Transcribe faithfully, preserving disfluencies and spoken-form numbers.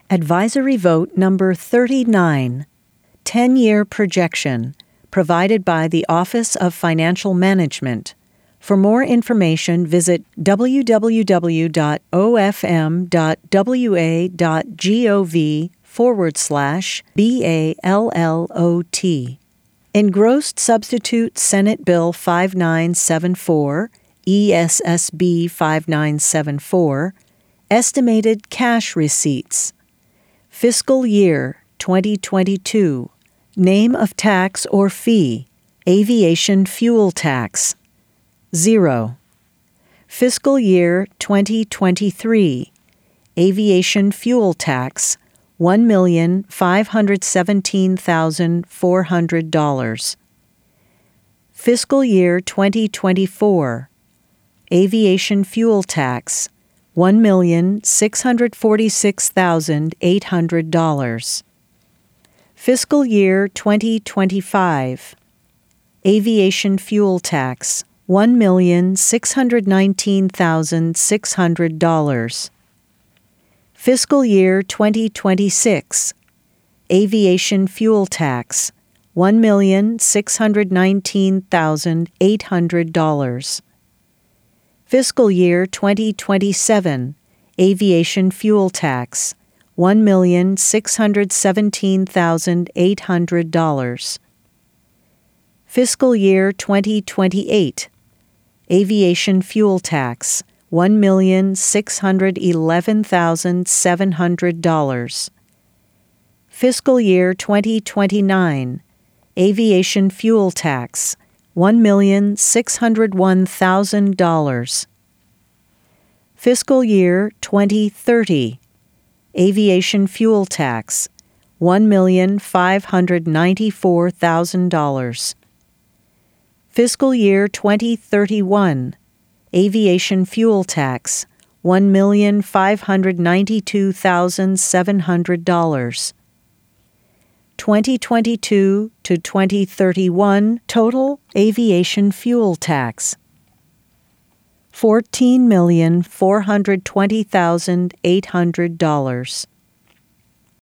Advisory Vote Number thirty-nine, ten-Year Projection, provided by the Office of Financial Management. For more information, visit w w w dot o f m dot w a dot gov forward slash B A L L O T. Engrossed Substitute Senate Bill five nine seven four, E S S B five nine seven four, Estimated Cash Receipts. Fiscal Year twenty twenty-two. Name of tax or fee. Aviation fuel tax. Zero. Fiscal Year twenty twenty-three. Aviation fuel tax, one million five hundred seventeen thousand four hundred dollars. Fiscal Year twenty twenty-four. Aviation fuel tax, one million six hundred forty-six thousand eight hundred dollars. Fiscal Year twenty twenty-five. Aviation fuel tax, one million six hundred nineteen thousand six hundred dollars. Fiscal Year twenty twenty-six. Aviation fuel tax, one million six hundred nineteen thousand eight hundred dollars. Fiscal Year twenty twenty-seven. Aviation fuel tax, one million six hundred seventeen thousand eight hundred dollars. Fiscal Year twenty twenty-eight. Aviation fuel tax, one million six hundred eleven thousand seven hundred dollars. Fiscal Year twenty twenty-nine. Aviation fuel tax, one million six hundred one thousand dollars. Fiscal Year twenty thirty. Aviation fuel tax, one million five hundred ninety-four thousand dollars. Fiscal Year twenty thirty-one. Aviation fuel tax, one million five hundred ninety-two thousand seven hundred dollars. twenty twenty-two to twenty thirty-one total aviation fuel tax, fourteen million four hundred twenty thousand eight hundred dollars.